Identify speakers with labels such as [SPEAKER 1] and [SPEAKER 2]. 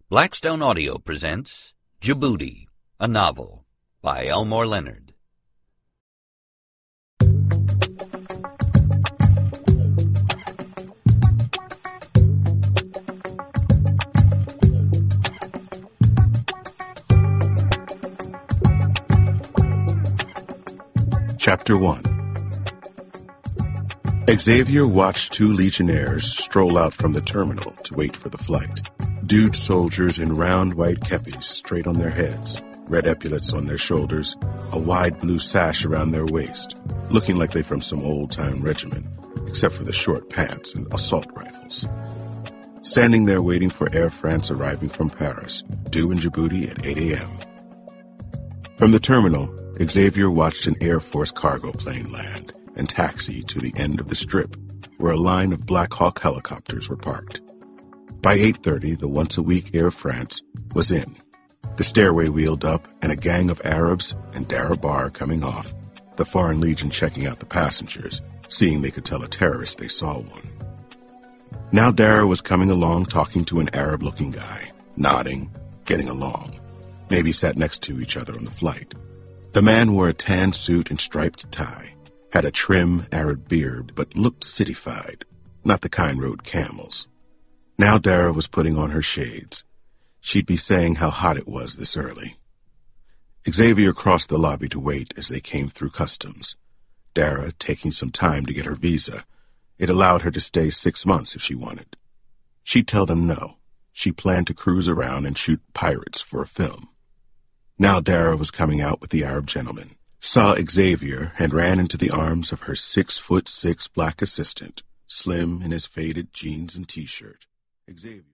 [SPEAKER 1] Blackstone Audio presents Djibouti, a novel by Elmore Leonard.
[SPEAKER 2] Chapter 1. Xavier watched two Legionnaires stroll out from the terminal to wait for the flight. Dude soldiers in round white kepis straight on their heads, red epaulets on their shoulders, a wide blue sash around their waist, looking like they from some old-time regiment, except for the short pants and assault rifles. Standing there waiting for Air France arriving from Paris, due in Djibouti at 8 a.m. From the terminal, Xavier watched an Air Force cargo plane land and taxi to the end of the strip, where a line of Black Hawk helicopters were parked. By 8:30, the once-a-week Air France was in. The stairway wheeled up, and a gang of Arabs and Dara Bar coming off, the Foreign Legion checking out the passengers, seeing they could tell a terrorist they saw one. Now Dara was coming along talking to an Arab-looking guy, nodding, getting along. Maybe sat next to each other on the flight. The man wore a tan suit and striped tie, had a trim Arab beard, but looked cityfied, not the kind rode camels. Now Dara was putting on her shades. She'd be saying how hot it was this early. Xavier crossed the lobby to wait as they came through customs. Dara taking some time to get her visa. It allowed her to stay 6 months if she wanted. She'd tell them no. She planned to cruise around and shoot pirates for a film. Now Dara was coming out with the Arab gentleman, saw Xavier, and ran into the arms of her 6'6" black assistant, slim in his faded jeans and T-shirt. Xavier.